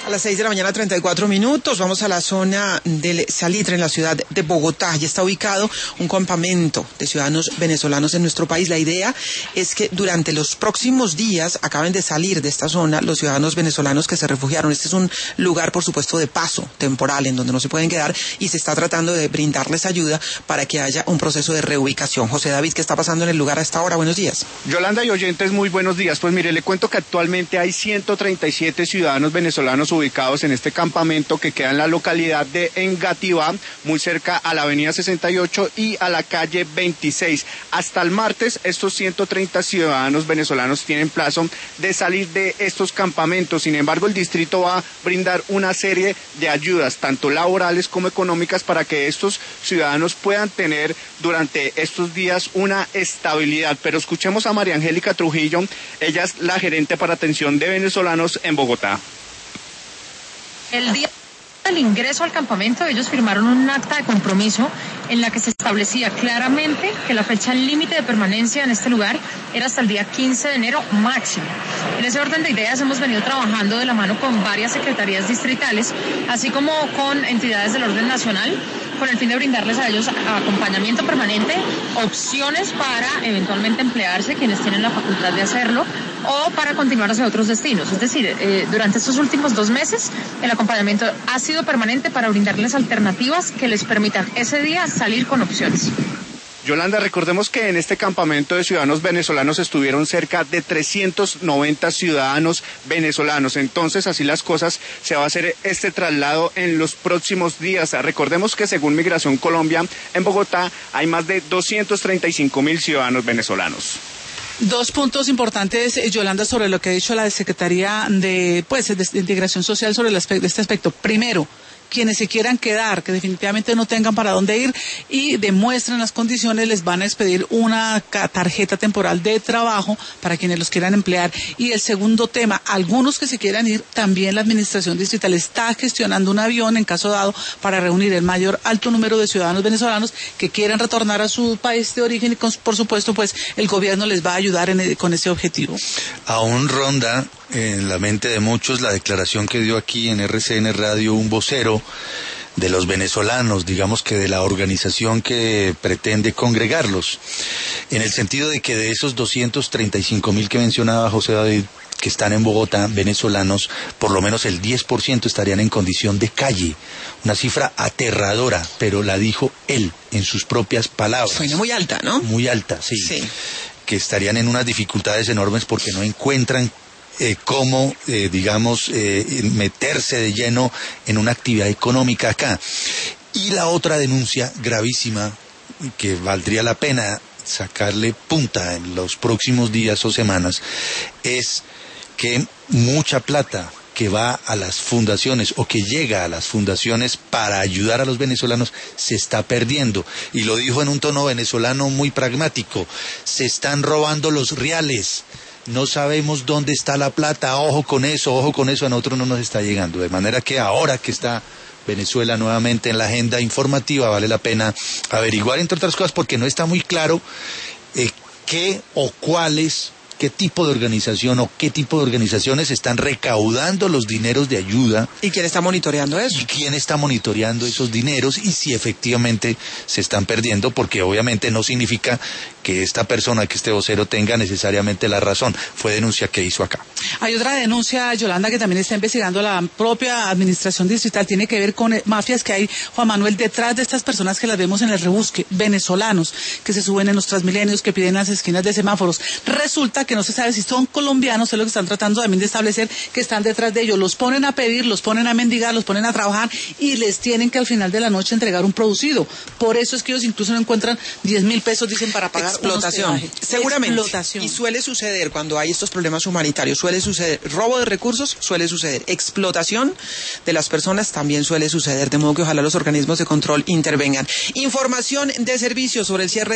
A las 6 de la mañana, 34 minutos, vamos a la zona del Salitre, en la ciudad de Bogotá. Allí está ubicado un campamento de ciudadanos venezolanos en nuestro país. La idea es que durante los próximos días acaben de salir de esta zona los ciudadanos venezolanos que se refugiaron. Este es un lugar, por supuesto, de paso temporal en donde no se pueden quedar y se está tratando de brindarles ayuda para que haya un proceso de reubicación. José David, ¿qué está pasando en el lugar a esta hora? Buenos días. Yolanda y oyentes, muy buenos días. Pues mire, le cuento que actualmente hay 137 ciudadanos venezolanos ubicados en este campamento que queda en la localidad de Engativá, muy cerca a la avenida 68 y a la calle 26. Hasta el martes, estos 130 ciudadanos venezolanos tienen plazo de salir de estos campamentos. Sin embargo, el distrito va a brindar una serie de ayudas, tanto laborales como económicas, para que estos ciudadanos puedan tener durante estos días una estabilidad. Pero escuchemos a María Angélica Trujillo, ella es la gerente para atención de venezolanos en Bogotá. El día del ingreso al campamento, ellos firmaron un acta de compromiso en la que se establecía claramente que la fecha límite de permanencia en este lugar era hasta el día 15 de enero máximo. En ese orden de ideas hemos venido trabajando de la mano con varias secretarías distritales, así como con entidades del orden nacional, con el fin de brindarles a ellos acompañamiento permanente, opciones para eventualmente emplearse, quienes tienen la facultad de hacerlo, o para continuar hacia otros destinos. Es decir, durante estos últimos 2 meses, el acompañamiento ha sido permanente para brindarles alternativas que les permitan ese día salir con opciones. Yolanda, recordemos que en este campamento de ciudadanos venezolanos estuvieron cerca de 390 ciudadanos venezolanos. Entonces, así las cosas, se va a hacer este traslado en los próximos días. Recordemos que según Migración Colombia, en Bogotá hay más de 235.000 ciudadanos venezolanos. 2 puntos importantes, Yolanda, sobre lo que ha dicho la Secretaría de Integración Social sobre este aspecto. Primero, quienes se quieran quedar, que definitivamente no tengan para dónde ir y demuestren las condiciones, les van a expedir una tarjeta temporal de trabajo para quienes los quieran emplear. Y el segundo tema, algunos que se quieran ir, también la administración distrital está gestionando un avión en caso dado para reunir el mayor alto número de ciudadanos venezolanos que quieran retornar a su país de origen y por supuesto pues el gobierno les va a ayudar con ese objetivo. Aún ronda en la mente de muchos la declaración que dio aquí en RCN Radio un vocero de los venezolanos, digamos que de la organización que pretende congregarlos, en el sentido de que de esos 235.000 que mencionaba José David, que están en Bogotá, venezolanos, por lo menos el 10% estarían en condición de calle. Una cifra aterradora, pero la dijo él en sus propias palabras. Suena muy alta, ¿no? Muy alta, sí. Que estarían en unas dificultades enormes porque no encuentran cómo, meterse de lleno en una actividad económica acá. Y la otra denuncia gravísima, que valdría la pena sacarle punta en los próximos días o semanas, es que mucha plata que va a las fundaciones o que llega a las fundaciones para ayudar a los venezolanos se está perdiendo. Y lo dijo en un tono venezolano muy pragmático: se están robando los reales. No sabemos dónde está la plata, ojo con eso, a nosotros no nos está llegando. De manera que ahora que está Venezuela nuevamente en la agenda informativa, vale la pena averiguar, entre otras cosas, porque no está muy claro qué o cuáles, qué tipo de organización o qué tipo de organizaciones están recaudando los dineros de ayuda. ¿Y quién está monitoreando eso? ¿Y quién está monitoreando esos dineros? Y si efectivamente se están perdiendo, porque obviamente no significa que esta persona, que este vocero tenga necesariamente la razón. Fue denuncia que hizo acá. Hay otra denuncia, Yolanda, que también está investigando la propia administración distrital, tiene que ver con mafias que hay, Juan Manuel, detrás de estas personas que las vemos en el rebusque, venezolanos, que se suben en los Transmilenios, que piden las esquinas de semáforos. Resulta que no se sabe si son colombianos, es lo que están tratando también de establecer, que están detrás de ellos. Los ponen a pedir, los ponen a mendigar, los ponen a trabajar y les tienen que al final de la noche entregar un producido. Por eso es que ellos incluso no encuentran 10.000 pesos, dicen, para pagar explotación. Seguramente. Explotación. Y suele suceder cuando hay estos problemas humanitarios, suele suceder robo de recursos, suele suceder explotación de las personas, también suele suceder, de modo que ojalá los organismos de control intervengan. Información de servicio sobre el cierre